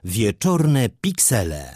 Wieczorne piksele.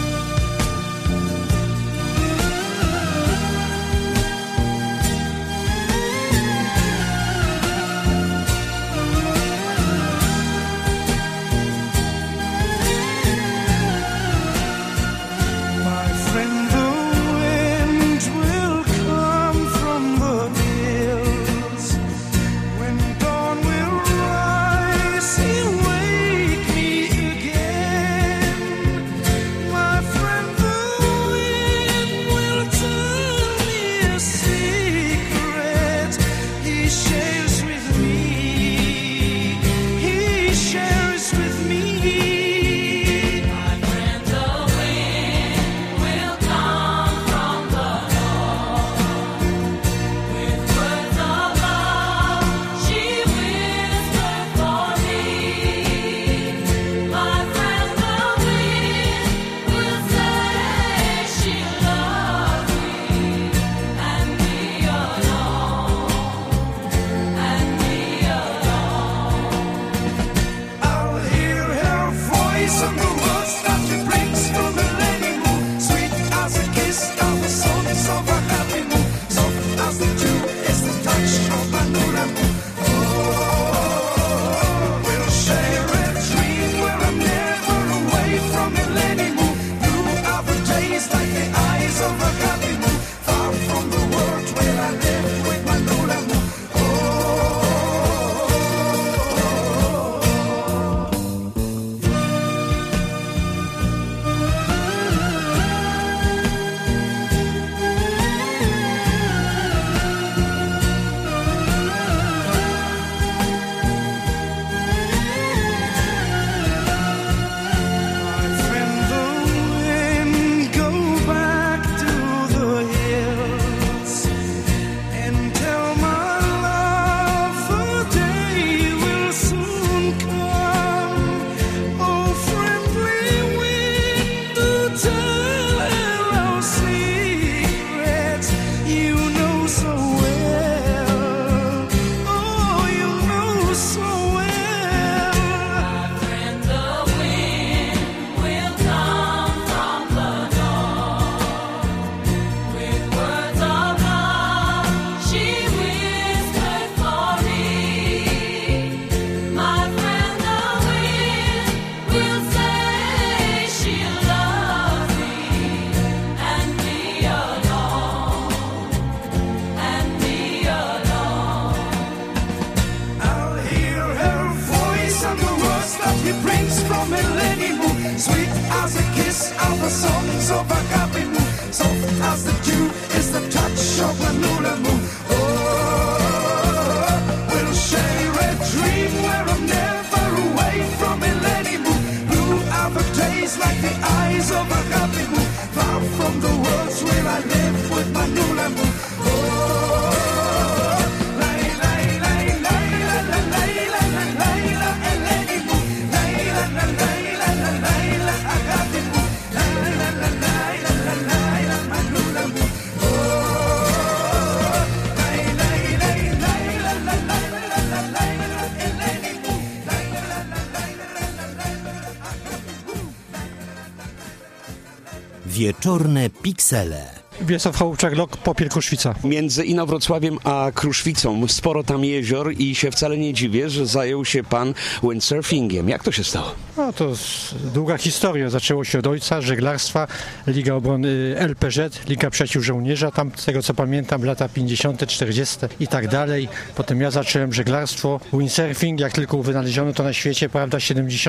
Wieczorne piksele. Wiesław Hołowczak, Popiel, Kruszwica. Między Inowrocławiem a Kruszwicą sporo tam jezior i się wcale nie dziwię, że zajął się pan windsurfingiem. Jak to się stało? No to długa historia. Zaczęło się od ojca, żeglarstwa, Liga Obrony LPZ, Liga Przyjaciół Żołnierza, tam z tego co pamiętam lata 50., 40. i tak dalej. Potem ja zacząłem żeglarstwo, windsurfing, jak tylko wynaleziono to na świecie, prawda,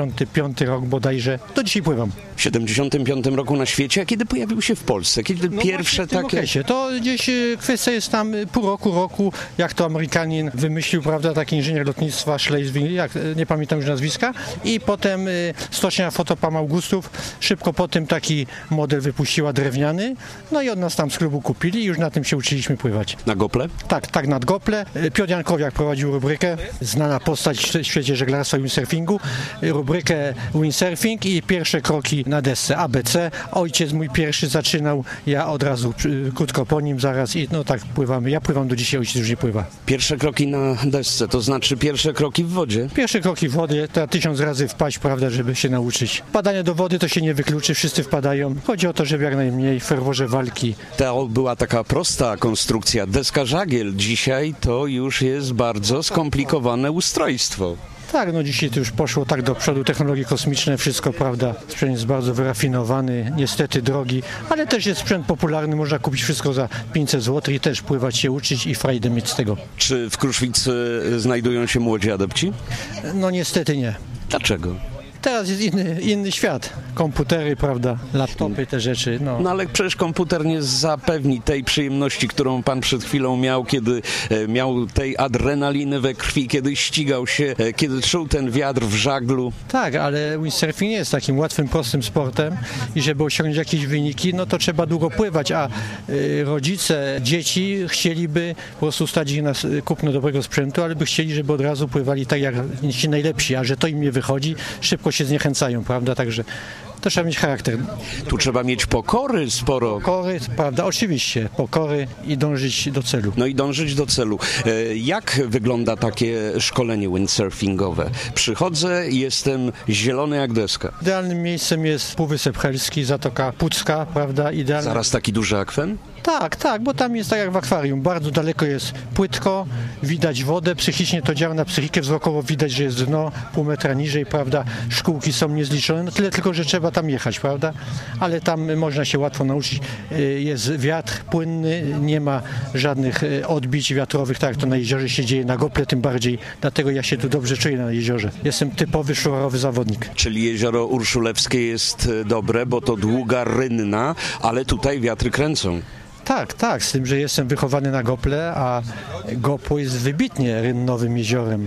75 rok bodajże, do dzisiaj pływam. W 75 roku na świecie, a kiedy pojawił się w Polsce? Kiedy pierwsze w tym okresie. To gdzieś kwestia jest tam pół roku, jak to Amerykanin wymyślił, prawda, taki inżynier lotnictwa Schleswig, nie pamiętam już nazwiska, i potem stocznia Fotopam Augustów, szybko po tym taki model wypuściła drewniany, no i od nas tam z klubu kupili i już na tym się uczyliśmy pływać. Na gople? Tak, nad gople. Piotr Jankowiak prowadził rubrykę, znana postać w świecie żeglarstwa i windsurfingu, rubrykę windsurfing i pierwsze kroki na desce ABC. Ojciec mój pierwszy zaczynał, ja od razu krótko po nim zaraz i no tak pływamy. Ja pływam do dzisiaj, ojciec już nie pływa. Pierwsze kroki na desce, to znaczy pierwsze kroki w wodzie. Pierwsze kroki w wodzie, to 1000 razy wpaść, prawda, żeby się nauczyć. Padanie do wody to się nie wykluczy, wszyscy wpadają. Chodzi o to, żeby jak najmniej w ferworze walki. To była taka prosta konstrukcja. Deska żagiel dzisiaj to już jest bardzo skomplikowane ustrojstwo. Tak, no dzisiaj to już poszło tak do przodu, technologie kosmiczne, wszystko, prawda, sprzęt jest bardzo wyrafinowany, niestety drogi, ale też jest sprzęt popularny, można kupić wszystko za 500 zł i też pływać się uczyć i frajdę mieć z tego. Czy w Kruszwicy znajdują się młodzi adepci? No niestety nie. Dlaczego? Teraz jest inny świat. Komputery, prawda, laptopy, te rzeczy. No ale przecież komputer nie zapewni tej przyjemności, którą pan przed chwilą miał, kiedy miał tej adrenaliny we krwi, kiedy ścigał się, kiedy czuł ten wiatr w żaglu. Tak, ale windsurfing nie jest takim łatwym, prostym sportem i żeby osiągnąć jakieś wyniki, no to trzeba długo pływać, a rodzice dzieci chcieliby po prostu stać ich na kupno dobrego sprzętu, ale by chcieli, żeby od razu pływali tak jak ci najlepsi, a że to im nie wychodzi, szybko się zniechęcają, prawda, także to trzeba mieć charakter. Tu trzeba mieć pokory sporo. Pokory, prawda, oczywiście, pokory i dążyć do celu. No i dążyć do celu. Jak wygląda takie szkolenie windsurfingowe? Przychodzę i jestem zielony jak deska. Idealnym miejscem jest Półwysep Helski, Zatoka Pucka, prawda, idealny. Zaraz taki duży akwen? Tak, bo tam jest tak jak w akwarium, bardzo daleko jest płytko, widać wodę, psychicznie to działa na psychikę, wzrokowo widać, że jest dno, pół metra niżej, prawda, szkółki są niezliczone, no tyle tylko, że trzeba tam jechać, prawda, ale tam można się łatwo nauczyć, jest wiatr płynny, nie ma żadnych odbić wiatrowych, tak jak to na jeziorze się dzieje, na Gople tym bardziej, dlatego ja się tu dobrze czuję na jeziorze, jestem typowy szurarowy zawodnik. Czyli jezioro Urszulewskie jest dobre, bo to długa rynna, ale tutaj wiatry kręcą. Tak, z tym, że jestem wychowany na Gople, a Gopło jest wybitnie rynnowym jeziorem.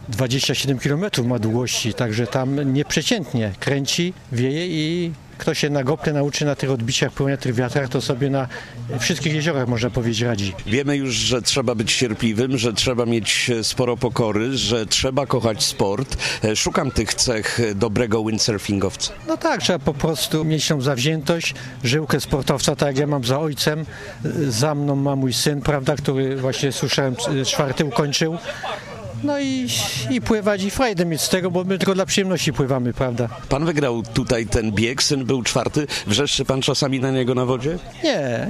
27 km ma długości, także tam nieprzeciętnie kręci, wieje i kto się na Gople nauczy na tych odbiciach pływania, tych wiatrach, to sobie na wszystkich jeziorach, można powiedzieć, radzi. Wiemy już, że trzeba być cierpliwym, że trzeba mieć sporo pokory, że trzeba kochać sport. Szukam tych cech dobrego windsurfingowca. No tak, trzeba po prostu mieć tą zawziętość, żyłkę sportowca, tak jak ja mam za ojcem, za mną ma mój syn, prawda, który właśnie słyszałem 4. ukończył. No i pływać i frajdę mieć z tego, bo my tylko dla przyjemności pływamy, prawda? Pan wygrał tutaj ten bieg, syn był 4. Wrzeszczy pan czasami na niego na wodzie? Nie.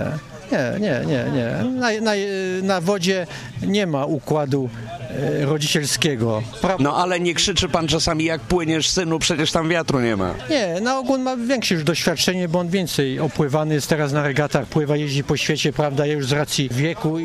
Na wodzie nie ma układu rodzicielskiego. No ale nie krzyczy pan czasami, jak płyniesz, synu, przecież tam wiatru nie ma. Nie, na ogół ma większe już doświadczenie, bo on więcej opływany jest teraz na regatach, pływa, jeździ po świecie, prawda, ja już z racji wieku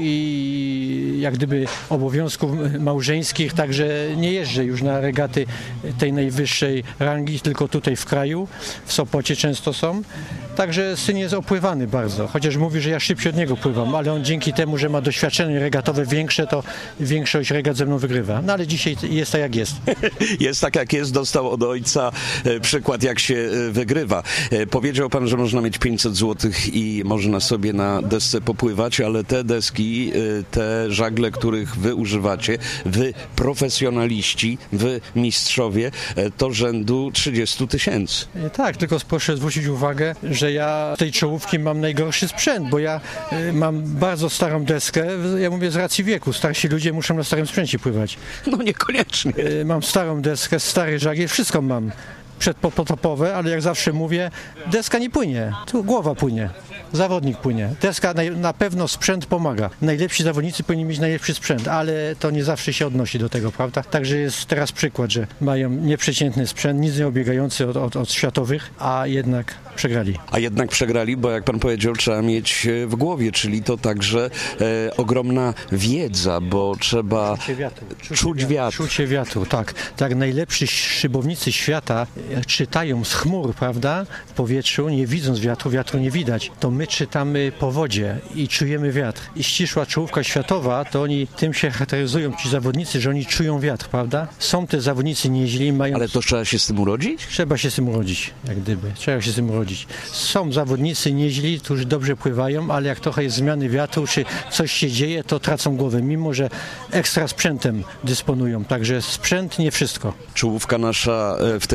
i jak gdyby obowiązków małżeńskich, także nie jeżdżę już na regaty tej najwyższej rangi, tylko tutaj w kraju, w Sopocie często są. Także syn jest opływany bardzo, chociaż mówi, że ja szybciej od niego pływam, ale on dzięki temu, że ma doświadczenie regatowe większe, to większość regat ze mną wygrywa. No ale dzisiaj jest tak jak jest. Jest tak jak jest, dostał od ojca przykład jak się wygrywa. Powiedział pan, że można mieć 500 zł i można sobie na desce popływać, ale te deski, te żagle, których wy używacie, wy profesjonaliści, wy mistrzowie, to rzędu 30 000. Tak, tylko proszę zwrócić uwagę, że ja z tej czołówki mam najgorszy sprzęt, bo ja mam bardzo starą deskę, ja mówię z racji wieku, starsi ludzie muszą na starym sprzęcie pływać. No niekoniecznie. Mam starą deskę, stary żagiel, wszystko mam przedpotopowe, ale jak zawsze mówię, deska nie płynie, tu głowa płynie. Zawodnik płynie. Deska na pewno sprzęt pomaga. Najlepsi zawodnicy powinni mieć najlepszy sprzęt, ale to nie zawsze się odnosi do tego, prawda? Także jest teraz przykład, że mają nieprzeciętny sprzęt, nic nie obiegający od światowych, a jednak przegrali. Bo jak pan powiedział, trzeba mieć w głowie, czyli to także ogromna wiedza, bo trzeba czuć wiatr. Czucie wiatru, tak. Tak, najlepsi szybownicy świata czytają z chmur, prawda? W powietrzu, nie widząc wiatru nie widać. To my czytamy po wodzie i czujemy wiatr. I ścisła czołówka światowa, to oni tym się charakteryzują, ci zawodnicy, że oni czują wiatr, prawda? Są te zawodnicy nieźli, mają... Ale to trzeba się z tym urodzić? Trzeba się z tym urodzić, jak gdyby. Trzeba się z tym urodzić. Są zawodnicy nieźli, którzy dobrze pływają, ale jak trochę jest zmiany wiatru, czy coś się dzieje, to tracą głowę, mimo że ekstra sprzętem dysponują. Także sprzęt nie wszystko. Czołówka nasza w tej chwili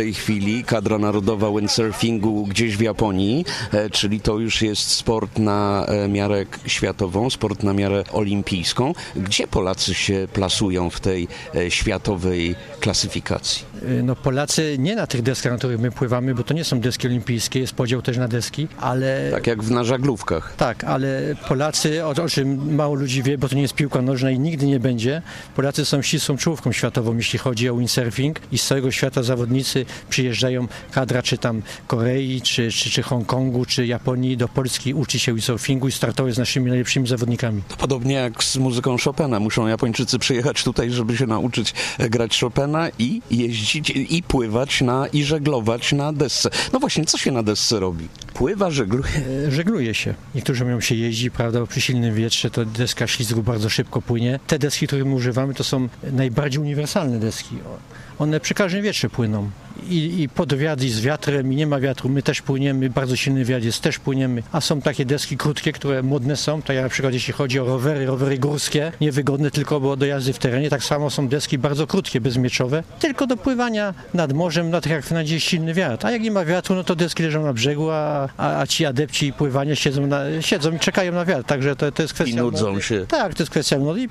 chwili kadra narodowa windsurfingu gdzieś w Japonii, czyli to już jest sport na miarę światową, sport na miarę olimpijską. Gdzie Polacy się plasują w tej światowej klasyfikacji? No Polacy nie na tych deskach, na których my pływamy, bo to nie są deski olimpijskie, jest podział też na deski, ale... Tak jak na żaglówkach. Tak, ale Polacy, o czym mało ludzi wie, bo to nie jest piłka nożna i nigdy nie będzie, Polacy są ścisłą czołówką światową, jeśli chodzi o windsurfing i z całego świata zawodnicy przyjeżdżają, kadra czy tam Korei, czy Hongkongu, czy Japonii do Polski uczyć się windsurfingu i startować z naszymi najlepszymi zawodnikami. To podobnie jak z muzyką Chopina. Muszą Japończycy przyjechać tutaj, żeby się nauczyć grać Chopina i jeździć i pływać i żeglować na desce. No właśnie, co się na desce robi? Pływa, żegluje? Żegluje się. Niektórzy mówią się jeździ, prawda, przy silnym wietrze to deska ślizgu bardzo szybko płynie. Te deski, które my używamy, to są najbardziej uniwersalne deski. One przy każdym wietrze płyną. I pod wiatr, i z wiatrem, i nie ma wiatru, my też płyniemy, bardzo silny wiatr jest, też płyniemy. A są takie deski krótkie, które modne są, tak jak na przykład jeśli chodzi o rowery górskie, niewygodne tylko do jazdy w terenie, tak samo są deski bardzo krótkie, bezmieczowe, tylko do pływania nad morzem, na tych jak na dzień silny wiatr. A jak nie ma wiatru, no to deski leżą na brzegu, a ci adepci pływania siedzą i czekają na wiatr, także to jest kwestia... I nudzą się. Tak, to jest kwestia i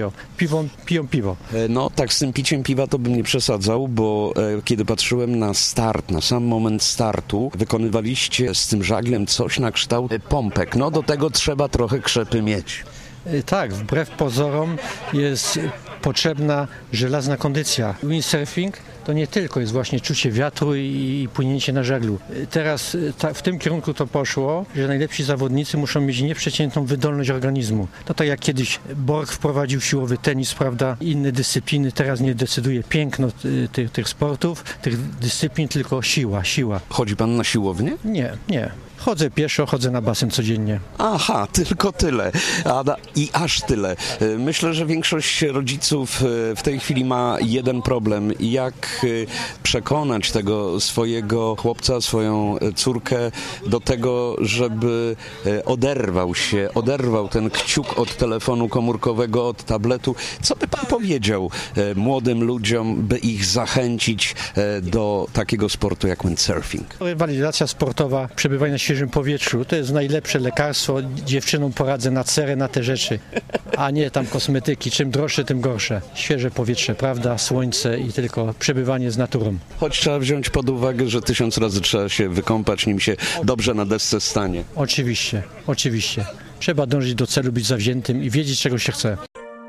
piją piwo. No tak, z tym piciem piwa to bym nie przesadzał, bo kiedy patrzyłem na start, na sam moment startu, wykonywaliście z tym żaglem coś na kształt pompek. No do tego trzeba trochę krzepy mieć. Tak, wbrew pozorom jest potrzebna żelazna kondycja. Windsurfing to nie tylko jest właśnie czucie wiatru i płynięcie na żaglu. Teraz w tym kierunku to poszło, że najlepsi zawodnicy muszą mieć nieprzeciętną wydolność organizmu. To tak jak kiedyś Borg wprowadził siłowy tenis, prawda, inne dyscypliny, teraz nie decyduje piękno tych sportów, tych dyscyplin, tylko siła. Chodzi pan na siłownię? Nie. Chodzę pieszo, chodzę na basen codziennie. Aha, tylko tyle. I aż tyle. Myślę, że większość rodziców w tej chwili ma jeden problem. Jak przekonać tego swojego chłopca, swoją córkę do tego, żeby oderwał ten kciuk od telefonu komórkowego, od tabletu. Co by pan powiedział młodym ludziom, by ich zachęcić do takiego sportu jak windsurfing? Rywalizacja sportowa, przebywanie na świeżym powietrzu, to jest najlepsze lekarstwo. Dziewczynom poradzę na cerę, na te rzeczy, a nie tam kosmetyki. Czym droższe, tym gorsze. Świeże powietrze, prawda, słońce i tylko przebywanie z naturą. Choć trzeba wziąć pod uwagę, że 1000 razy trzeba się wykąpać, nim się dobrze na desce stanie. Oczywiście. Trzeba dążyć do celu, być zawziętym i wiedzieć, czego się chce.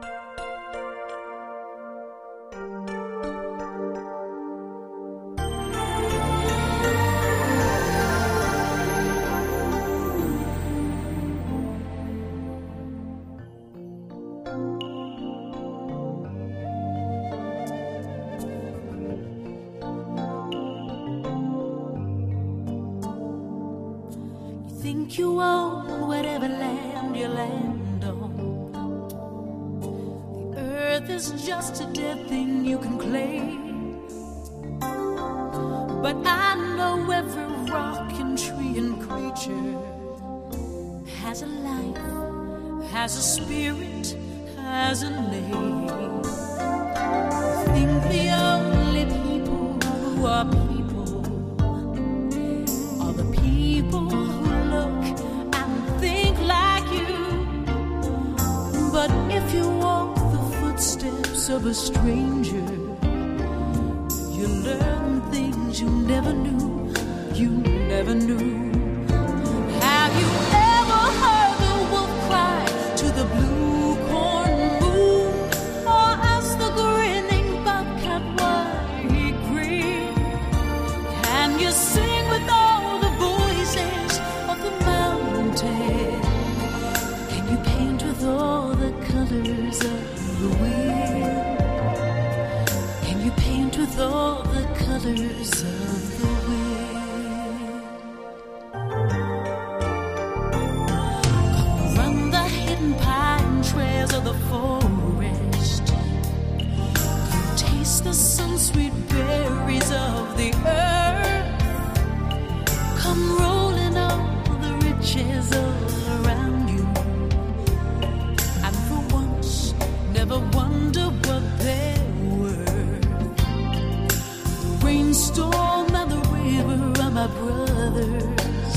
Think you own whatever land you land on. The earth is just a dead thing you can claim. But I know every rock and tree and creature has a life, has a spirit, has a name. I think the only people who are people are the people who look and think like you. But if you walk the footsteps of a stranger, you learn things you never knew. Have you ever heard the wolf cry to the blue corn moon, or ask the grinning bobcat why he grinned? Can you sing with all the voices of the mountain? Can you paint with all the colors of the wind? Can you paint with all the colors of the wind? my brothers.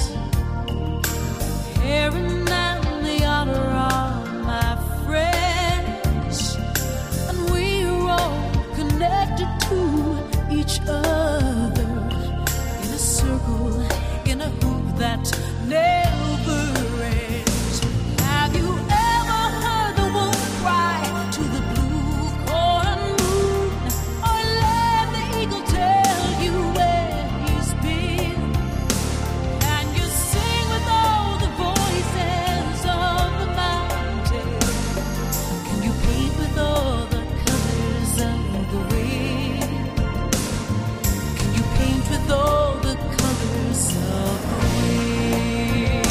Heron and the otter are my friends, and we're all connected to each other in a circle, in a hoop that never ends. Have you ever heard the wolf cry to the blue corn moon, or let the eagle tell you where he's been? Can you sing with all the voices of the mountain? Can you paint with all the colors of the wind? Can you paint with all the colors of the wind?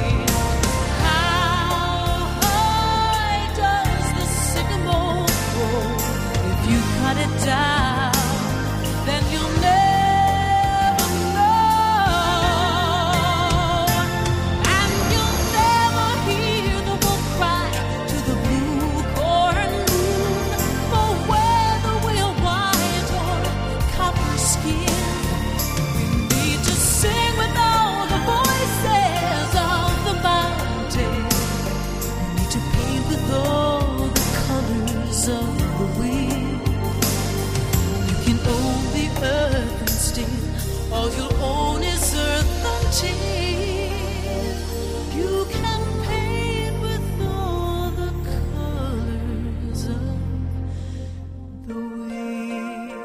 How high does the sycamore grow? If you cut it down, then you'll never know. And you'll never hear the wolf cry to the blue corn moon, for whether we're white or copper skin, we need to sing with all the voices of the mountain. We need to paint with all the colors of the wind. You can own the earth and still all you'll own is earth until you can paint with all the colors of the wind.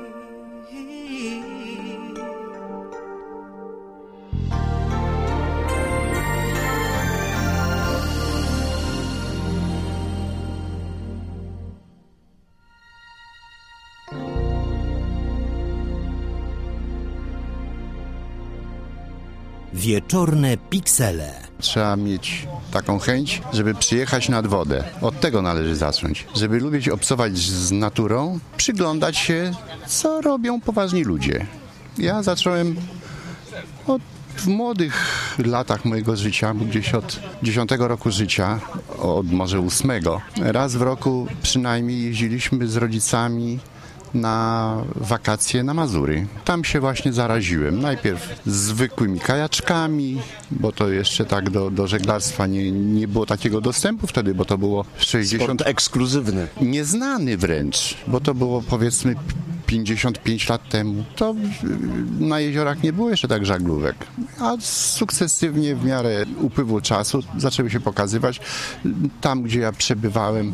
Wieczorne piksele. Trzeba mieć taką chęć, żeby przyjechać nad wodę. Od tego należy zacząć. Żeby lubić obcować z naturą, przyglądać się, co robią poważni ludzie. Ja zacząłem w młodych latach mojego życia, gdzieś od 10 roku życia, od może 8. Raz w roku przynajmniej jeździliśmy z rodzicami na wakacje na Mazury. Tam się właśnie zaraziłem. Najpierw zwykłymi kajaczkami, bo to jeszcze tak do żeglarstwa nie było takiego dostępu wtedy, bo to było 60... Sport ekskluzywny. Nieznany wręcz, bo to było powiedzmy 55 lat temu. To na jeziorach nie było jeszcze tak żaglówek. A sukcesywnie w miarę upływu czasu zaczęły się pokazywać. Tam, gdzie ja przebywałem,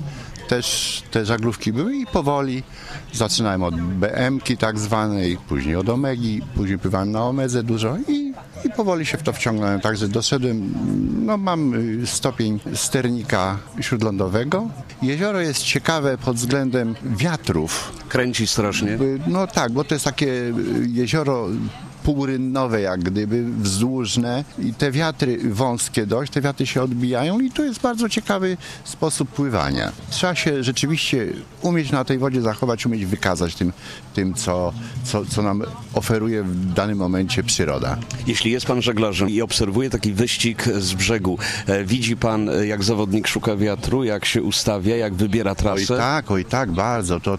też te żaglówki były i powoli zaczynałem od BM-ki tak zwanej, później od Omegi, później pływałem na Omedze dużo i powoli się w to wciągnąłem. Także doszedłem, mam stopień sternika śródlądowego. Jezioro jest ciekawe pod względem wiatrów. Kręci strasznie. No tak, bo to jest takie jezioro półrynnowe jak gdyby, wzdłużne i te wiatry wąskie dość, te wiatry się odbijają i to jest bardzo ciekawy sposób pływania. Trzeba się rzeczywiście umieć na tej wodzie zachować, umieć wykazać tym co nam oferuje w danym momencie przyroda. Jeśli jest pan żeglarzem i obserwuje taki wyścig z brzegu, widzi pan, jak zawodnik szuka wiatru, jak się ustawia, jak wybiera trasę? Oj tak, bardzo. To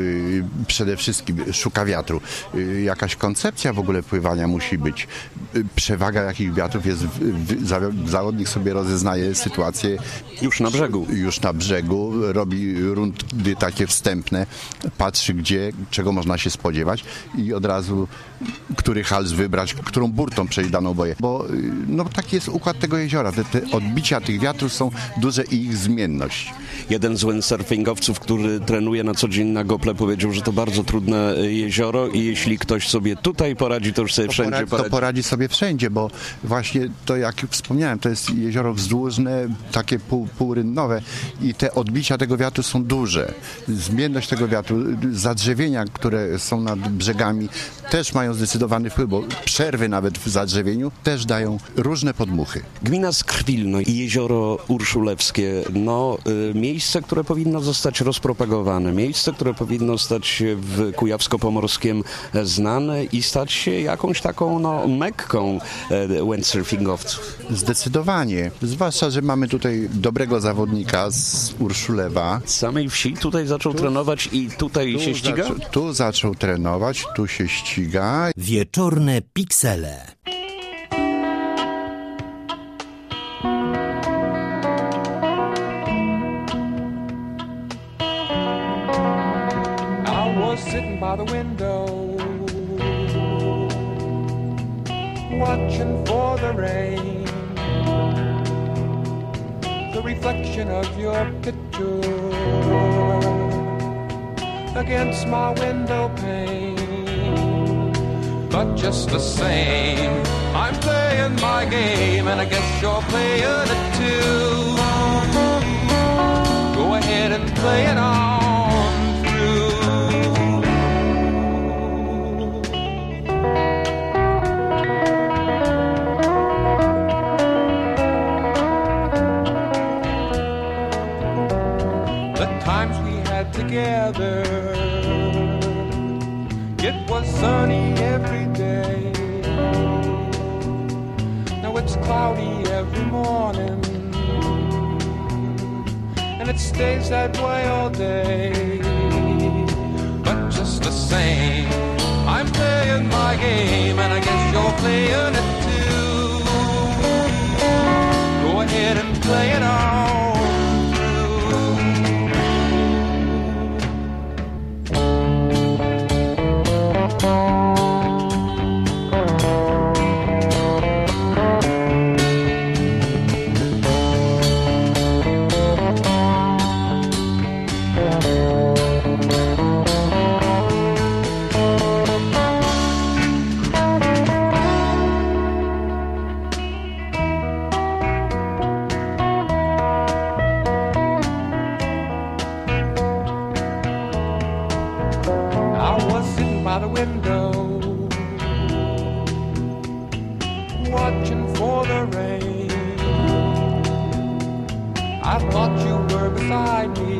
przede wszystkim szuka wiatru. Jakaś koncepcja w ogóle pływania musi być. Przewaga jakich wiatrów jest, zawodnik sobie rozeznaje sytuację. Już na brzegu. Już na brzegu, robi rundy takie wstępne, patrzy czego można się spodziewać i od razu który hals wybrać, którą burtą przejść daną boję. Bo taki jest układ tego jeziora. Te odbicia tych wiatrów są duże i ich zmienność. Jeden z windsurfingowców, który trenuje na co dzień na Gople, powiedział, że to bardzo trudne jezioro i jeśli ktoś sobie tutaj poradzi, to już sobie wszędzie poradzi. To poradzi sobie wszędzie, bo właśnie to, jak wspomniałem, to jest jezioro wzdłużne, takie półrynnowe i te odbicia tego wiatru są duże. Zmienność tego wiatru, zadrzewienia, które są nad brzegami, też mają zdecydowany wpływ, bo przerwy nawet w zadrzewieniu też dają różne podmuchy. Gmina Skrwilno i jezioro Urszulewskie, miejsce, które powinno zostać rozpropagowane, miejsce, które powinno stać się w Kujawsko-Pomorskiem znane i stać się jakąś taką mekką windsurfingowców. Zdecydowanie. Zwłaszcza, że mamy tutaj dobrego zawodnika z Urszulewa. Z samej wsi tutaj zaczął trenować i tutaj się ścigał? Tu zaczął trenować, tu się ścigał. ściga. Wieczorne piksele. I was sitting by the window, watching for the rain, the reflection of your picture against my window pane. But just the same, I'm playing my game, and I guess you're playing it too. Go ahead and play it on through. The times we had together, it was sunny every day. Now it's cloudy every morning, and it stays that way all day. But just the same, I'm playing my game, and I guess you're playing it too. Go ahead and play it on. I thought you were beside me,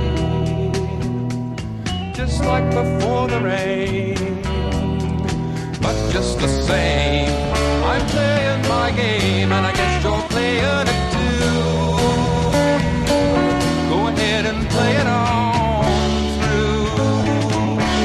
just like before the rain. But just the same, I'm playing my game, and I guess you're playing it too. Go ahead and play it on through.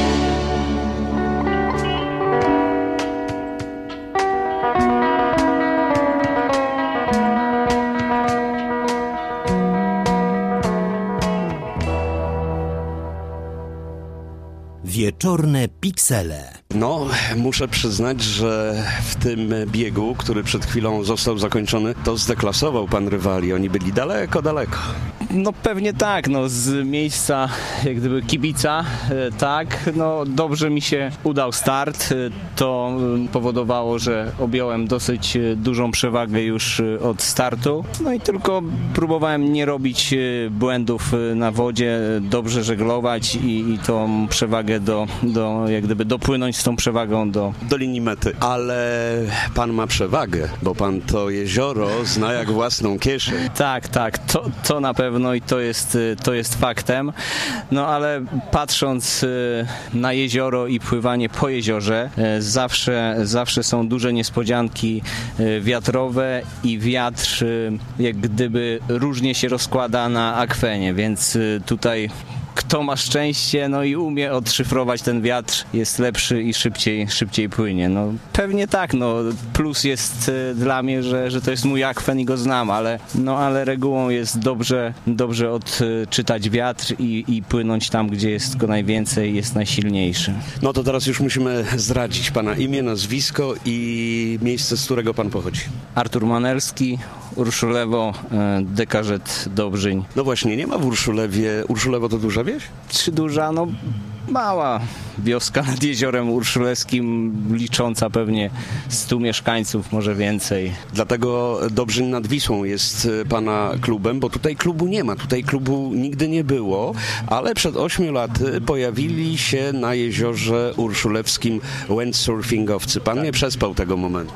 Wieczorne piksele. No, muszę przyznać, że w tym biegu, który przed chwilą został zakończony, to zdeklasował pan rywali. Oni byli daleko, daleko. No pewnie tak, no z miejsca jak gdyby kibica, tak, no dobrze mi się udał start, to powodowało, że objąłem dosyć dużą przewagę już od startu, no i tylko próbowałem nie robić błędów na wodzie, dobrze żeglować i tą przewagę jak gdyby dopłynąć z tą przewagą do linii mety. Ale pan ma przewagę, bo pan to jezioro zna jak własną kieszeń. Tak, to na pewno i to jest faktem. No ale patrząc na jezioro i pływanie po jeziorze, zawsze są duże niespodzianki wiatrowe i wiatr jak gdyby różnie się rozkłada na akwenie, więc tutaj kto ma szczęście, no i umie odszyfrować ten wiatr, jest lepszy i szybciej płynie. No pewnie tak, no plus jest dla mnie, że to jest mój akwen i go znam, ale regułą jest dobrze odczytać wiatr i płynąć tam, gdzie jest go najwięcej, jest najsilniejszy. No to teraz już musimy zdradzić pana imię, nazwisko i miejsce, z którego pan pochodzi. Artur Manelski, Urszulewo, Dekarzet, Dobrzyń. No właśnie, nie ma w Urszulewie. Urszulewo to duża wieś? Czy duża? No mała wioska nad Jeziorem Urszulewskim, licząca pewnie 100 mieszkańców, może więcej. Dlatego Dobrzyń nad Wisłą jest pana klubem, bo tutaj klubu nie ma. Tutaj klubu nigdy nie było, ale przed 8 laty pojawili się na Jeziorze Urszulewskim windsurfingowcy. Pan nie przespał tego momentu.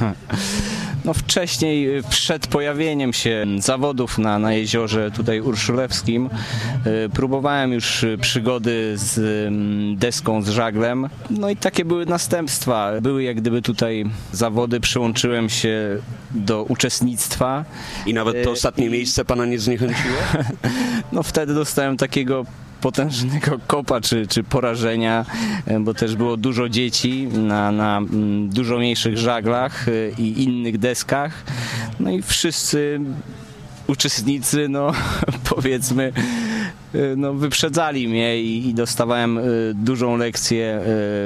No wcześniej, przed pojawieniem się zawodów na jeziorze tutaj urszulewskim, próbowałem już przygody z deską, z żaglem. No i takie były następstwa. Były jak gdyby tutaj zawody, przyłączyłem się do uczestnictwa. I nawet to ostatnie miejsce pana nie zniechęciło? No wtedy dostałem takiego potężnego kopa czy porażenia, bo też było dużo dzieci na dużo mniejszych żaglach i innych deskach. No i wszyscy uczestnicy, no powiedzmy, no wyprzedzali mnie i dostawałem dużą lekcję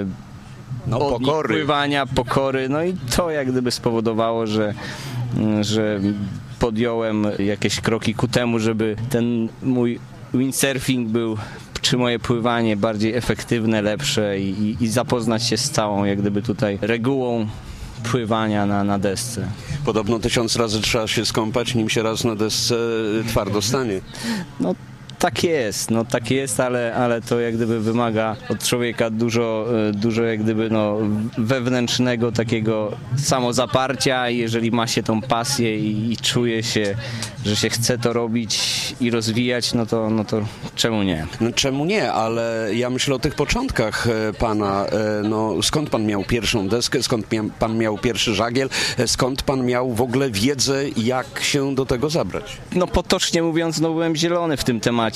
od nich pływania, pokory, no i to jak gdyby spowodowało, że podjąłem jakieś kroki ku temu, żeby ten mój windsurfing był, czy moje pływanie bardziej efektywne, lepsze i zapoznać się z całą jak gdyby tutaj regułą pływania na desce. Podobno 1000 razy trzeba się skąpać, nim się raz na desce twardo stanie. No tak jest, ale to jak gdyby wymaga od człowieka dużo jak gdyby wewnętrznego takiego samozaparcia. Jeżeli ma się tą pasję i czuje się, że się chce to robić i rozwijać, no to czemu nie? No, czemu nie, ale ja myślę o tych początkach pana. No, skąd pan miał pierwszą deskę, skąd pan miał pierwszy żagiel, skąd pan miał w ogóle wiedzę, jak się do tego zabrać? No potocznie mówiąc, byłem zielony w tym temacie,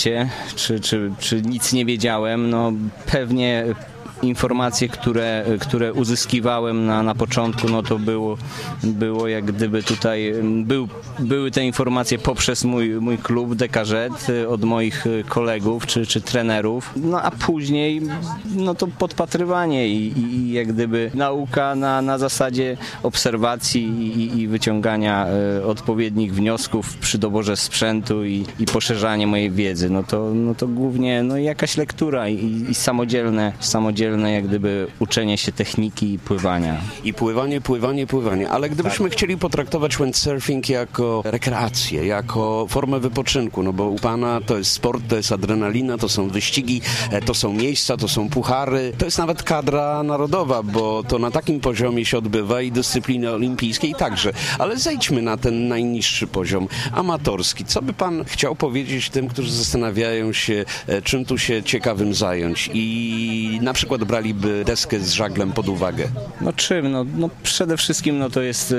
czy nic nie wiedziałem, no pewnie informacje, które uzyskiwałem na początku, no to było jak gdyby tutaj, były te informacje poprzez mój klub DKZ, od moich kolegów czy trenerów, no a później no to podpatrywanie i jak gdyby nauka na zasadzie obserwacji i wyciągania odpowiednich wniosków przy doborze sprzętu i poszerzanie mojej wiedzy, no to głównie jakaś lektura i samodzielne jak gdyby uczenie się techniki pływania. I pływanie, ale gdybyśmy chcieli potraktować windsurfing jako rekreację, jako formę wypoczynku, no bo u pana to jest sport, to jest adrenalina, to są wyścigi, to są miejsca, to są puchary, to jest nawet kadra narodowa, bo to na takim poziomie się odbywa i dyscypliny olimpijskiej także. Ale zejdźmy na ten najniższy poziom, amatorski. Co by pan chciał powiedzieć tym, którzy zastanawiają się, czym tu się ciekawym zająć i na przykład braliby deskę z żaglem pod uwagę? No czym? No przede wszystkim to jest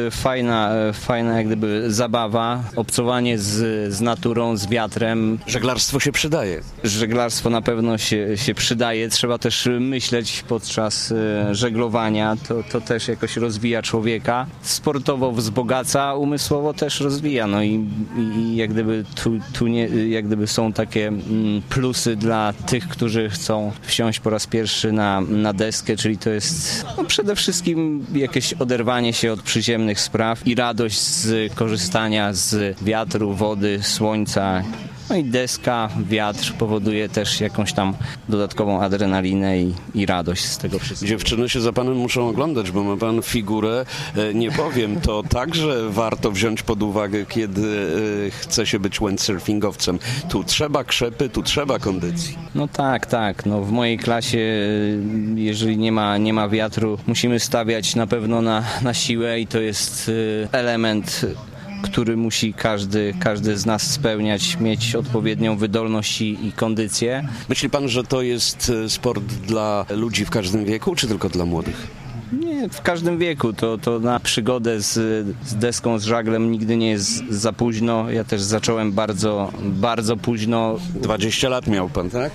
fajna jak gdyby zabawa, obcowanie z naturą, z wiatrem. Żeglarstwo się przydaje. Żeglarstwo na pewno się przydaje. Trzeba też myśleć podczas żeglowania. To też jakoś rozwija człowieka. Sportowo wzbogaca, umysłowo też rozwija. No i jak gdyby tu nie, jak gdyby są takie plusy dla tych, którzy chcą wsiąść po raz pierwszy na deskę, czyli to jest przede wszystkim jakieś oderwanie się od przyziemnych spraw i radość z korzystania z wiatru, wody, słońca. No i deska, wiatr powoduje też jakąś tam dodatkową adrenalinę i radość z tego wszystkiego. Dziewczyny się za panem muszą oglądać, bo ma pan figurę, nie powiem, to także warto wziąć pod uwagę, kiedy chce się być windsurfingowcem. Tu trzeba krzepy, tu trzeba kondycji. No tak. No w mojej klasie, jeżeli nie ma wiatru, musimy stawiać na pewno na siłę i to jest element, który musi każdy z nas spełniać, mieć odpowiednią wydolność i kondycję. Myśli pan, że to jest sport dla ludzi w każdym wieku, czy tylko dla młodych? Nie, w każdym wieku. To na przygodę z deską, z żaglem nigdy nie jest za późno. Ja też zacząłem bardzo, bardzo późno. 20 lat miał pan, tak?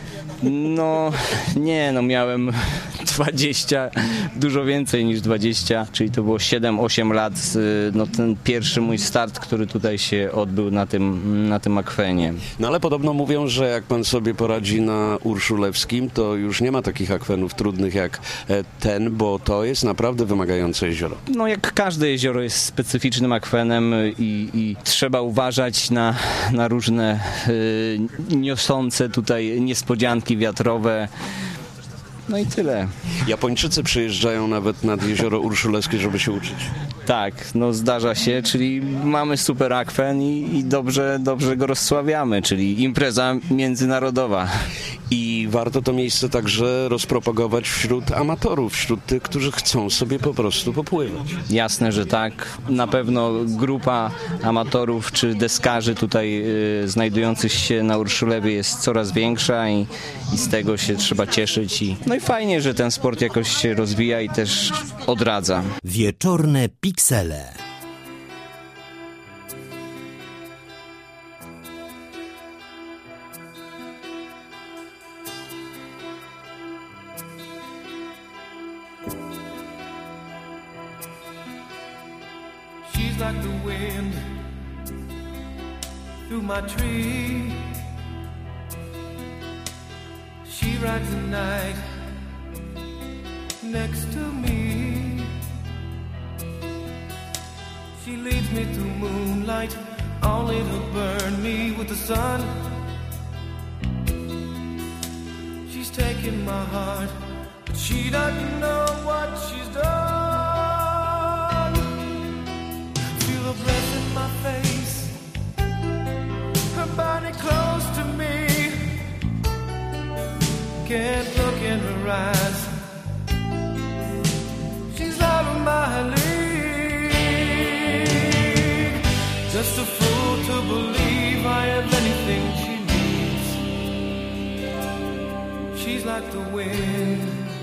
No nie, miałem 20, dużo więcej niż 20, czyli to było 7-8 lat, ten pierwszy mój start, który tutaj się odbył na tym akwenie. No ale podobno mówią, że jak pan sobie poradzi na Urszulewskim, to już nie ma takich akwenów trudnych jak ten, bo to jest naprawdę wymagające jezioro. No jak każde jezioro jest specyficznym akwenem i trzeba uważać na różne niosące tutaj niespodzianki wiatrowe. No i tyle. Japończycy przyjeżdżają nawet nad jezioro Urszulewskie, żeby się uczyć. Tak, zdarza się, czyli mamy super akwen i dobrze go rozsławiamy, czyli impreza międzynarodowa. I warto to miejsce także rozpropagować wśród amatorów, wśród tych, którzy chcą sobie po prostu popływać. Jasne, że tak. Na pewno grupa amatorów czy deskarzy tutaj znajdujących się na Urszulewie jest coraz większa i z tego się trzeba cieszyć. No i fajnie, że ten sport jakoś się rozwija i też odradza. Wieczorne piksele. She's like the wind through my tree. She rides the night next to me. She leads me through moonlight, only to burn me with the sun. She's taking my heart, but she doesn't know what she's done. Feel her breath in my face, her body close to me. Can't look in her eyes, she's out of my league. Just a fool to believe I have anything she needs. She's like the wind.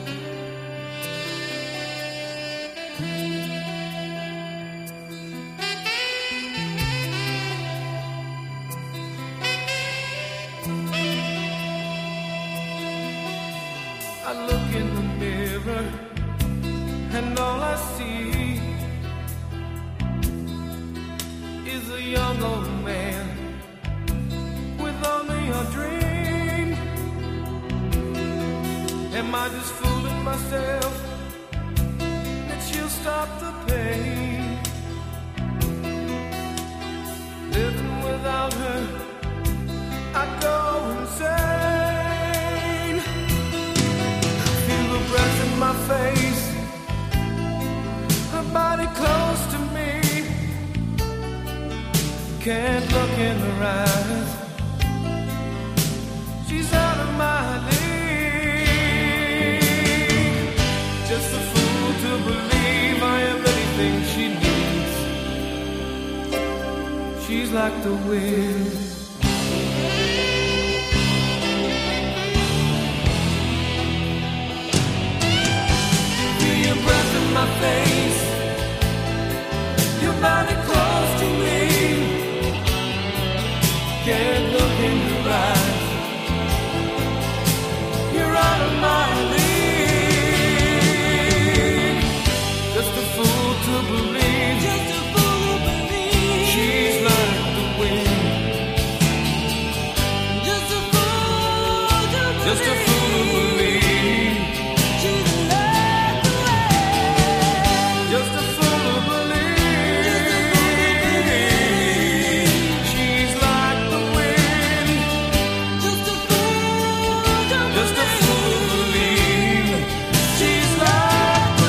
I look in the mirror and all I see is a young old man with only a dream. Am I just fooling myself that she'll stop the pain? Living without her, I go insane. Feel the breath in my face, her body close to me. Can't look in her eyes, she's out of my league. Just a fool to believe I have anything she needs. She's like the wind. Feel your breath in my face, your body close to me. Can't look in your eyes, you're out of my league. Just a fool to believe, just a fool to believe. She's like the wind. Just a fool to believe, just a fool to believe. She's like the wind. Just a fool to believe. She's like the wind. Just a fool to believe. Just a fool to believe. She's like the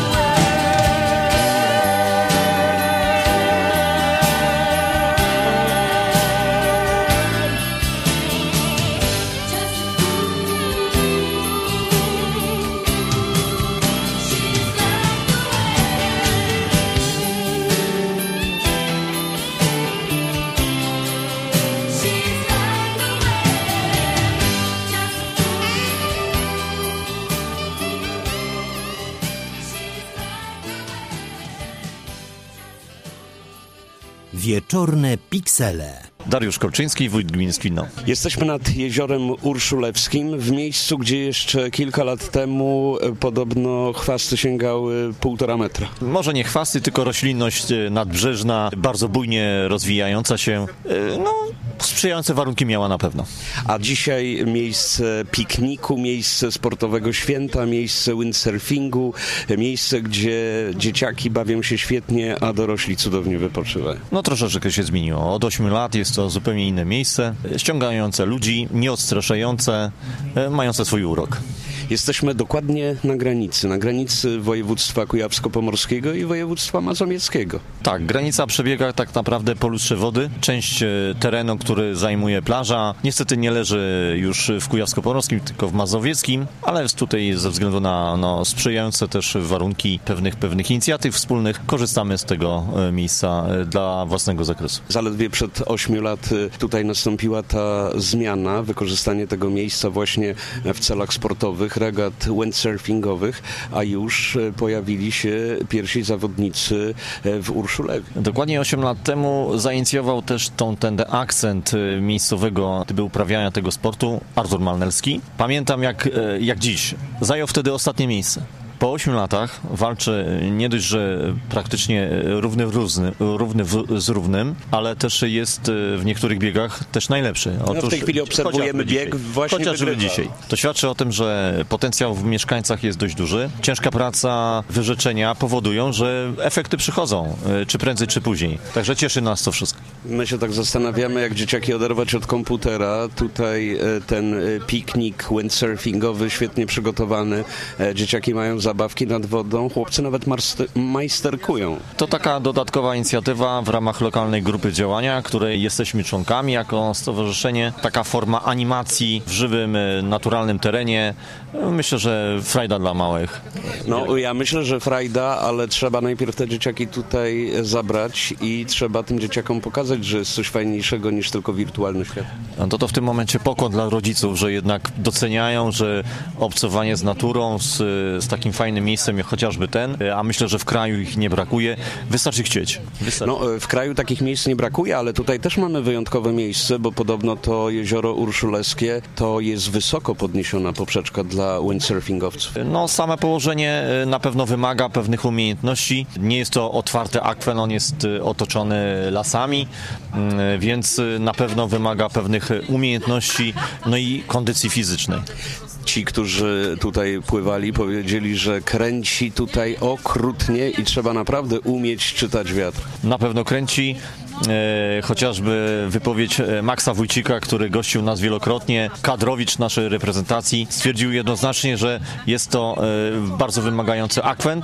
Wieczorne piksele. Dariusz Kolczyński, wójt gminy Skwino. Jesteśmy nad jeziorem Urszulewskim, w miejscu, gdzie jeszcze kilka lat temu podobno chwasty sięgały 1,5 metra. Może nie chwasty, tylko roślinność nadbrzeżna, bardzo bujnie rozwijająca się. Sprzyjające warunki miała na pewno. A dzisiaj miejsce pikniku, miejsce sportowego święta, miejsce windsurfingu, miejsce, gdzie dzieciaki bawią się świetnie, a dorośli cudownie wypoczywają. No troszeczkę się zmieniło. Od 8 lat jest to zupełnie inne miejsce, ściągające ludzi, nieodstraszające, mające swój urok. Jesteśmy dokładnie na granicy województwa kujawsko-pomorskiego i województwa mazowieckiego. Tak, granica przebiega tak naprawdę po lustrze wody. Część terenu, który zajmuje plaża, niestety nie leży już w kujawsko-pomorskim, tylko w mazowieckim, ale jest tutaj ze względu na sprzyjające też warunki pewnych inicjatyw wspólnych, korzystamy z tego miejsca dla własnego zakresu. Zaledwie przed 8 lat tutaj nastąpiła ta zmiana, wykorzystanie tego miejsca właśnie w celach sportowych, regat windsurfingowych, a już pojawili się pierwsi zawodnicy w Urszulewie. Dokładnie 8 lat temu zainicjował też ten akcent miejscowego uprawiania tego sportu Artur Malnelski. Pamiętam jak dziś. Zajął wtedy ostatnie miejsce. Po 8 latach walczy nie dość, że praktycznie równy z równym, ale też jest w niektórych biegach też najlepszy. Otóż w tej chwili obserwujemy bieg właśnie chociażby dzisiaj. To świadczy o tym, że potencjał w mieszkańcach jest dość duży. Ciężka praca, wyrzeczenia powodują, że efekty przychodzą, czy prędzej, czy później. Także cieszy nas to wszystko. My się tak zastanawiamy, jak dzieciaki oderwać od komputera. Tutaj ten piknik windsurfingowy świetnie przygotowany. Dzieciaki mają zabawki nad wodą. Chłopcy nawet majsterkują. To taka dodatkowa inicjatywa w ramach lokalnej grupy działania, której jesteśmy członkami jako stowarzyszenie. Taka forma animacji w żywym, naturalnym terenie. Myślę, że frajda dla małych. No, ja myślę, że frajda, ale trzeba najpierw te dzieciaki tutaj zabrać i trzeba tym dzieciakom pokazać, że jest coś fajniejszego niż tylko wirtualny świat. No to w tym momencie pokłon dla rodziców, że jednak doceniają, że obcowanie z naturą, z takim fajnym miejscem jak chociażby ten, a myślę, że w kraju ich nie brakuje, wystarczy chcieć. No, w kraju takich miejsc nie brakuje, ale tutaj też mamy wyjątkowe miejsce, bo podobno to jezioro Urszulewskie to jest wysoko podniesiona poprzeczka dla windsurfingowców. No, same położenie na pewno wymaga pewnych umiejętności. Nie jest to otwarty akwen, on jest otoczony lasami, więc na pewno wymaga pewnych umiejętności, no i kondycji fizycznej. Ci, którzy tutaj pływali, powiedzieli, że kręci tutaj okrutnie i trzeba naprawdę umieć czytać wiatr. Na pewno kręci. Chociażby wypowiedź Maxa Wójcika, który gościł nas wielokrotnie, kadrowicz naszej reprezentacji, stwierdził jednoznacznie, że jest to bardzo wymagający akwen,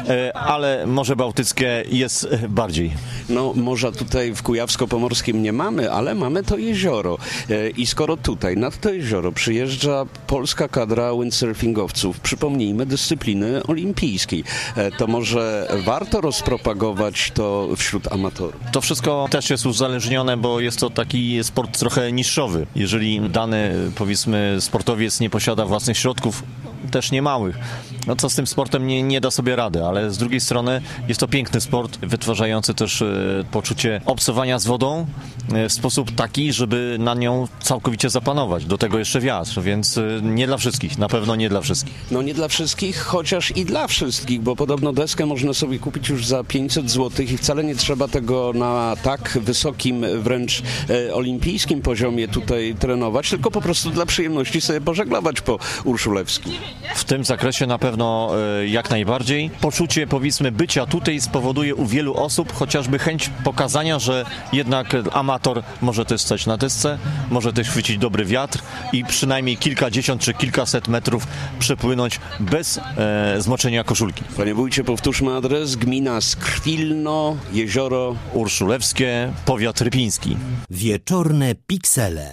ale Morze Bałtyckie jest bardziej. No, morza tutaj w Kujawsko-Pomorskim nie mamy, ale mamy to jezioro. I skoro tutaj nad to jezioro przyjeżdża polska kadra windsurfingowców, przypomnijmy, dyscypliny olimpijskiej, to może warto rozpropagować to wśród amatorów. To wszystko też jest uzależnione, bo jest to taki sport trochę niszowy. Jeżeli dany, powiedzmy, sportowiec nie posiada własnych środków, też nie małych, no co z tym sportem nie da sobie rady, ale z drugiej strony jest to piękny sport, wytwarzający też poczucie obcowania z wodą w sposób taki, żeby na nią całkowicie zapanować. Do tego jeszcze wiatr, więc nie dla wszystkich, na pewno nie dla wszystkich. No nie dla wszystkich, chociaż i dla wszystkich, bo podobno deskę można sobie kupić już za 500 zł i wcale nie trzeba tego na tak wysokim, wręcz olimpijskim poziomie tutaj trenować, tylko po prostu dla przyjemności sobie pożeglować po Urszulewskim. W tym zakresie na pewno jak najbardziej. Poczucie, powiedzmy, bycia tutaj spowoduje u wielu osób chociażby chęć pokazania, że jednak amator może też stać na desce, może też chwycić dobry wiatr i przynajmniej kilkadziesiąt czy kilkaset metrów przepłynąć bez zmoczenia koszulki. Panie wójcie, powtórzmy adres: gmina Skrwilno, jezioro Urszulewskie, powiat rypiński. Wieczorne piksele.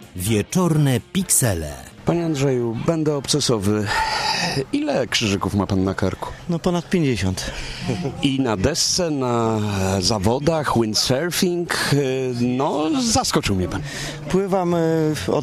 Wieczorne piksele. Panie Andrzeju, będę obcesowy. Ile krzyżyków ma pan na karku? No ponad 50. I na desce, na zawodach, windsurfing, no zaskoczył mnie pan. Pływam od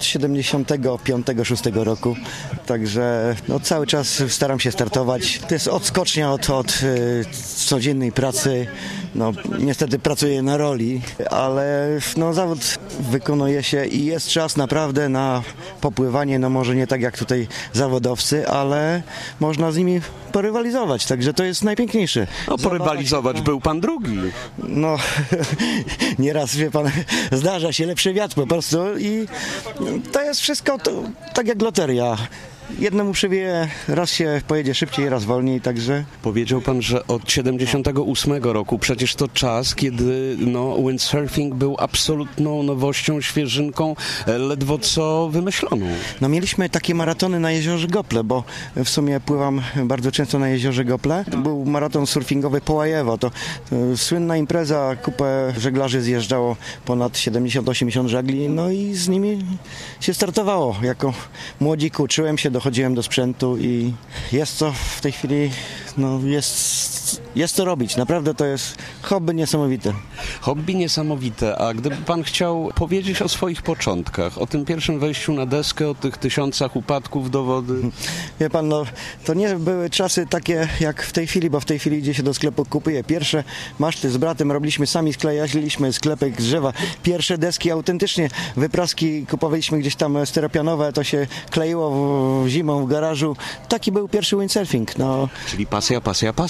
75-6 roku, także no, cały czas staram się startować. To jest odskocznia od codziennej pracy. No, niestety pracuję na roli, ale no, zawód wykonuje się i jest czas naprawdę na popływanie, no może nie tak jak tutaj zawodowcy, ale można z nimi porywalizować, także to jest najpiękniejsze. No porywalizować, był pan drugi. No, nieraz, wie pan, zdarza się lepszy wiatr po prostu i to jest wszystko tak jak loteria. Jednemu przywieje, raz się pojedzie szybciej, raz wolniej, także... Powiedział pan, że od 78 roku, przecież to czas, kiedy windsurfing był absolutną nowością, świeżynką, ledwo co wymyśloną. No mieliśmy takie maratony na jeziorze Gople, bo w sumie pływam bardzo często na jeziorze Gople. Był maraton surfingowy Połajewo, to słynna impreza, kupę żeglarzy zjeżdżało, ponad 70-80 żagli, no i z nimi się startowało. Jako młodzik uczyłem się, dochodziłem do sprzętu i jest to w tej chwili, no jest to robić. Naprawdę to jest hobby niesamowite. Hobby niesamowite, a gdyby pan chciał powiedzieć o swoich początkach, o tym pierwszym wejściu na deskę, o tych tysiącach upadków do wody? Wie pan, no to nie były czasy takie jak w tej chwili, bo w tej chwili idzie się do sklepu, kupuje pierwsze maszty z bratem, robiliśmy sami, sklejaliśmy sklepek z drzewa, pierwsze deski autentycznie, wypraski kupowaliśmy gdzieś tam styropianowe, to się kleiło zimą w garażu. Taki był pierwszy windsurfing. No. Czyli pasja.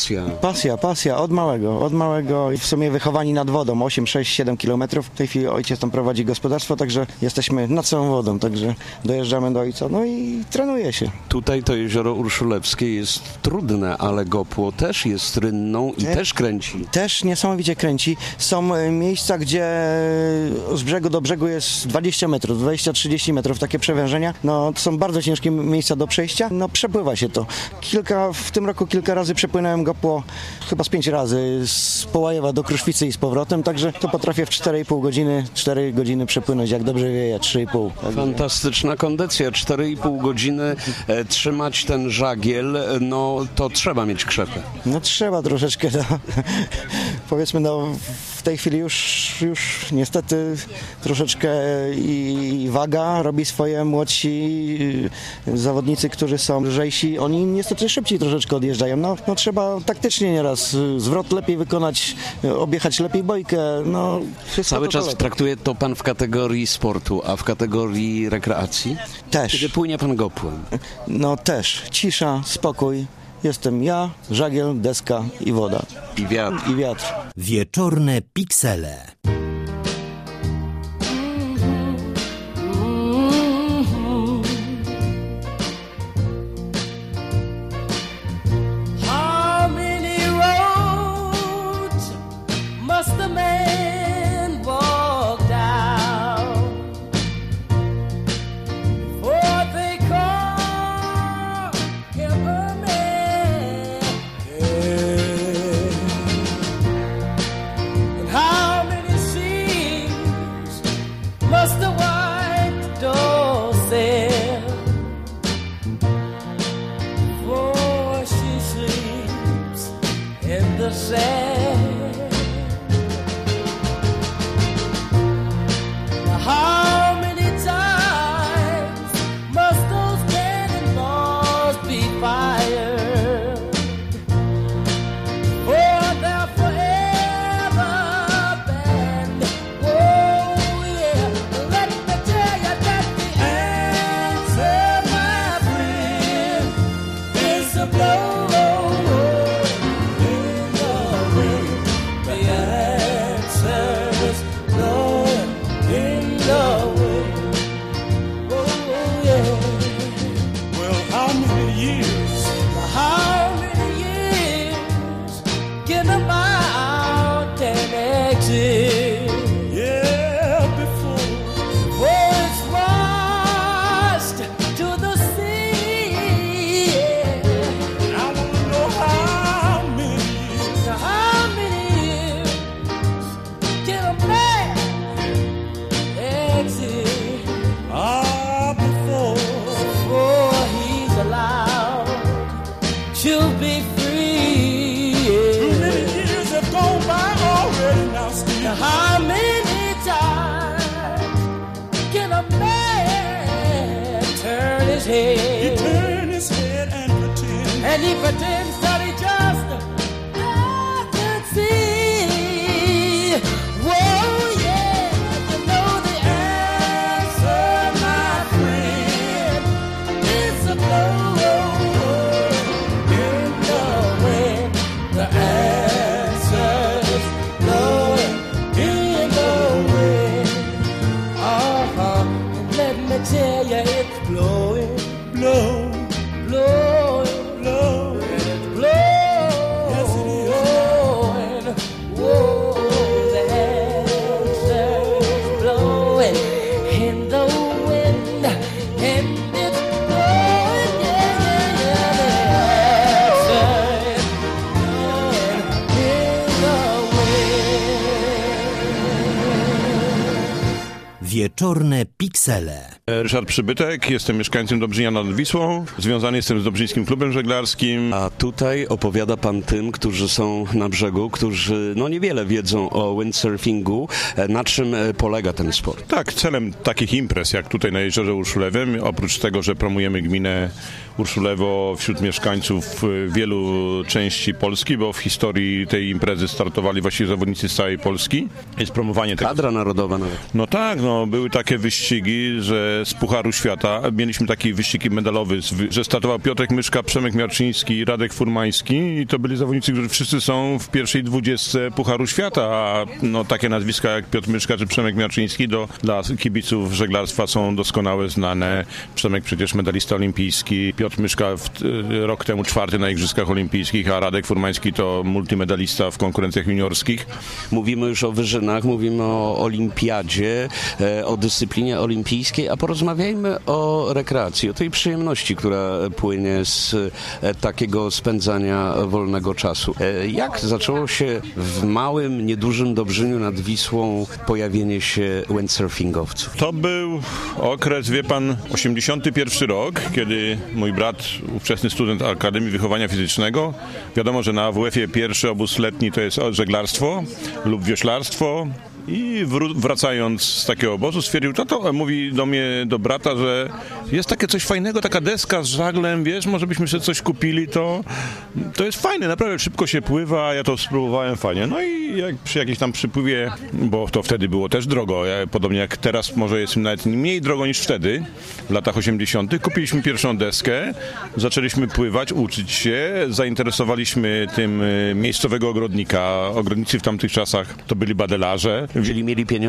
Pasja, od małego i w sumie wychowani nad wodą, 8, 6, 7 kilometrów. W tej chwili ojciec tam prowadzi gospodarstwo, także jesteśmy nad całą wodą, także dojeżdżamy do ojca, no i trenuje się. Tutaj to jezioro Urszulewskie jest trudne, ale Gopło też jest rynną i też kręci. Też niesamowicie kręci. Są miejsca, gdzie z brzegu do brzegu jest 20 metrów, 20-30 metrów, takie przewężenia. No to są bardzo ciężkie miejsca do przejścia. No przepływa się to. W tym roku kilka razy przepłynąłem Gopło, chyba z 5 razy, z Połajewa do Kruszwicy i z powrotem, także to potrafię w 4,5 godziny, 4 godziny przepłynąć, jak dobrze wieje, 3,5. Fantastyczna kondycja, 4,5 godziny trzymać ten żagiel, no to trzeba mieć krzepę. No trzeba troszeczkę, no. Powiedzmy, no w tej chwili już niestety troszeczkę i waga robi swoje. Młodsi zawodnicy, którzy są lżejsi, oni niestety szybciej troszeczkę odjeżdżają. No trzeba taktycznie nieraz zwrot lepiej wykonać, objechać lepiej bojkę. No, cały czas traktuje to pan w kategorii sportu, a w kategorii rekreacji? Też. Kiedy płynie pan Gopłem? No też. Cisza, spokój. Jestem ja, żagiel, deska i woda. I wiatr. Wieczorne piksele. Blow in the wind. Now how many times can a man turn his head? He turn his head and pretend. And he pretends that he just could see. Whoa, yeah, you know the answer, my friend, is a blow in the wind. The answer's blowing in the wind. And let me tell you, it's blowing, blowing, blowing, blowing, it's blowing. Yes, it is. Whoa, the answer's blowing in the wind, and it's blowing, yeah, yeah, yeah. The answer is blowing in the wind. Wieczorne piksele. Ryszard Przybytek, jestem mieszkańcem Dobrzynia nad Wisłą, związany jestem z Dobrzyńskim Klubem Żeglarskim. A tutaj opowiada pan tym, którzy są na brzegu, którzy niewiele wiedzą o windsurfingu. Na czym polega ten sport? Tak, celem takich imprez jak tutaj na Jeziorze Urszulewym, oprócz tego, że promujemy gminę Urszulewo wśród mieszkańców wielu części Polski, bo w historii tej imprezy startowali właściwie zawodnicy z całej Polski, jest promowanie tego. Kadra narodowa nawet. No tak, były takie wyścigi, że z Pucharu Świata mieliśmy taki wyścig medalowy, że startował Piotrek Myszka, Przemek Miarczyński, Radek Furmański i to byli zawodnicy, którzy wszyscy są w pierwszej 20 Pucharu Świata, a takie nazwiska jak Piotr Myszka czy Przemek Miarczyński dla kibiców żeglarstwa są doskonale znane. Przemek przecież medalista olimpijski, Piotr Myszka rok temu 4. na Igrzyskach Olimpijskich, a Radek Furmański to multimedalista w konkurencjach juniorskich. Mówimy już o wyżynach, mówimy o olimpiadzie, o dyscyplinie olimpijskiej, a porozmawiajmy o rekreacji, o tej przyjemności, która płynie z takiego spędzania wolnego czasu. Jak zaczęło się w małym, niedużym Dobrzyniu nad Wisłą pojawienie się windsurfingowców? To był okres, wie pan, 81 rok, kiedy mój brat, ówczesny student Akademii Wychowania Fizycznego, wiadomo, że na AWF-ie pierwszy obóz letni to jest żeglarstwo lub wioślarstwo. I wracając z takiego obozu stwierdził, mówi do mnie, do brata, że jest takie coś fajnego, taka deska z żaglem, wiesz, może byśmy sobie coś kupili, to jest fajne, naprawdę szybko się pływa, ja to spróbowałem fajnie. No i przy jakimś tam przypływie, bo to wtedy było też drogo, podobnie jak teraz może jest nawet mniej drogo niż wtedy, w latach 80. Kupiliśmy pierwszą deskę, zaczęliśmy pływać, uczyć się, zainteresowaliśmy tym miejscowego ogrodnika. Ogrodnicy w tamtych czasach to byli badelarze. Czyli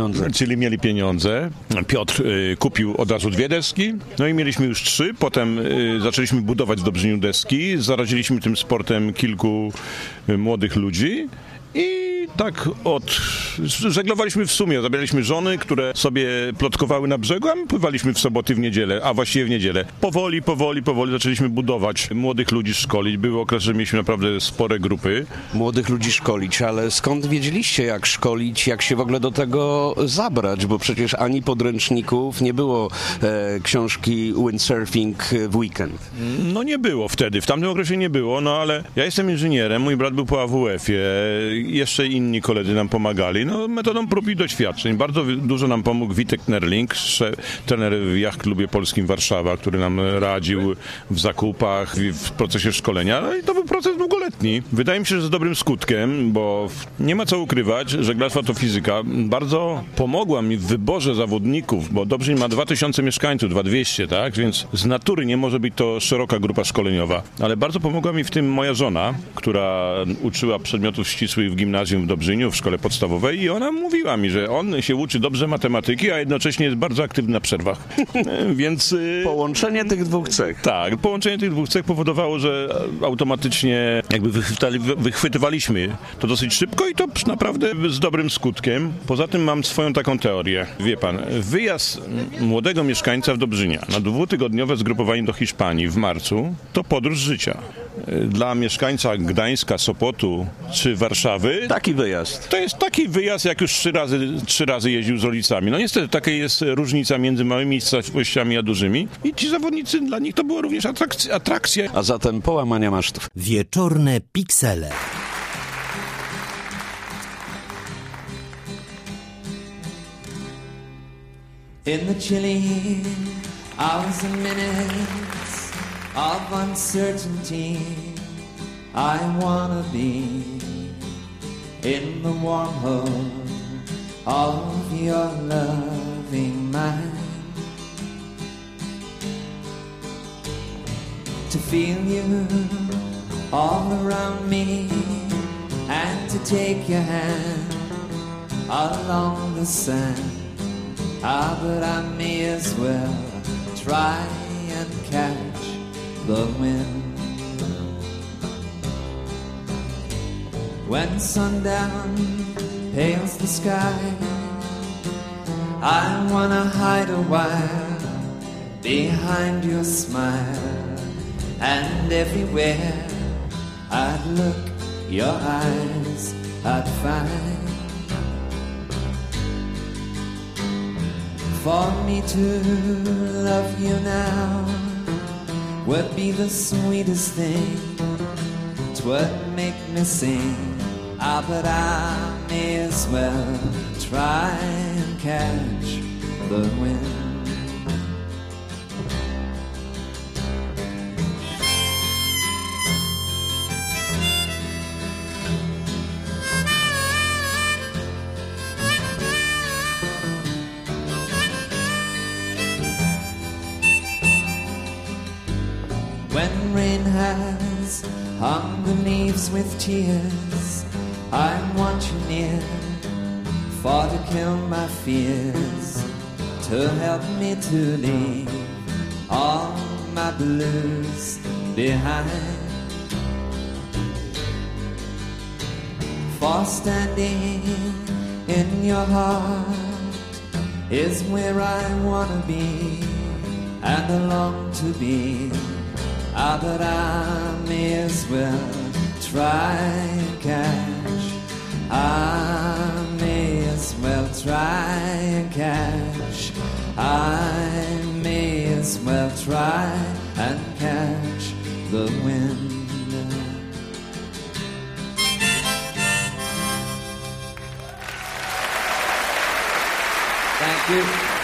mieli pieniądze. Piotr kupił od razu 2 deski, no i mieliśmy już 3. Potem zaczęliśmy budować w Dobrzyniu deski, zaraziliśmy tym sportem kilku młodych ludzi i tak żeglowaliśmy w sumie, zabieraliśmy żony, które sobie plotkowały na brzegu, a my pływaliśmy w soboty, w niedzielę, a właściwie w niedzielę. Powoli zaczęliśmy budować, młodych ludzi szkolić. Były okresy, że mieliśmy naprawdę spore grupy. Młodych ludzi szkolić, ale skąd wiedzieliście, jak szkolić, jak się w ogóle do tego zabrać? Bo przecież ani podręczników, nie było książki Windsurfing w weekend. No nie było wtedy, w tamtym okresie nie było, ale ja jestem inżynierem, mój brat był po AWF-ie, jeszcze inni koledzy nam pomagali, metodą prób i doświadczeń. Bardzo dużo nam pomógł Witek Nerling, trener w Yacht Klubie Polskim Warszawa, który nam radził w zakupach, w procesie szkolenia. No i to był proces długoletni. Wydaje mi się, że z dobrym skutkiem, bo nie ma co ukrywać, żeglarstwo to fizyka. Bardzo pomogła mi w wyborze zawodników, bo Dobrzyń ma 2000 mieszkańców, 2200, tak? Więc z natury nie może być to szeroka grupa szkoleniowa. Ale bardzo pomogła mi w tym moja żona, która uczyła przedmiotów ścisłych w gimnazjum w Dobrzyniu, w szkole podstawowej i ona mówiła mi, że on się uczy dobrze matematyki, a jednocześnie jest bardzo aktywny na przerwach. Więc... Połączenie tych dwóch cech. Tak, połączenie tych dwóch cech powodowało, że automatycznie jakby wychwytywaliśmy to dosyć szybko i to naprawdę z dobrym skutkiem. Poza tym mam swoją taką teorię. Wie pan, wyjazd młodego mieszkańca w Dobrzynia na 2-tygodniowe zgrupowanie do Hiszpanii w marcu to podróż życia. Dla mieszkańca Gdańska, Sopotu czy Warszawy taki wyjazd. To jest taki wyjazd, jak już 3 razy jeździł z rodzicami. No niestety taka jest różnica między małymi miejscowościami a dużymi i ci zawodnicy, dla nich to była również atrakcja. A zatem połamania masztów. Wieczorne piksele. In the chilly hours and minutes of uncertainty, I wanna be in the warm hug of your loving mind. To feel you all around me and to take your hand along the sand. But I may as well try and catch the wind. When sundown pales the sky, I wanna hide a while behind your smile. And everywhere I'd look, your eyes I'd find. For me to love you now would be the sweetest thing. 'Twould make me sing. But I may as well try and catch the wind. When rain has hung the leaves with tears, I want you near, for to kill my fears, to help me to leave all my blues behind. For standing in your heart is where I wanna be and I long to be. But I may as well try and catch. I may as well try and catch. I may as well try and catch the wind. Thank you.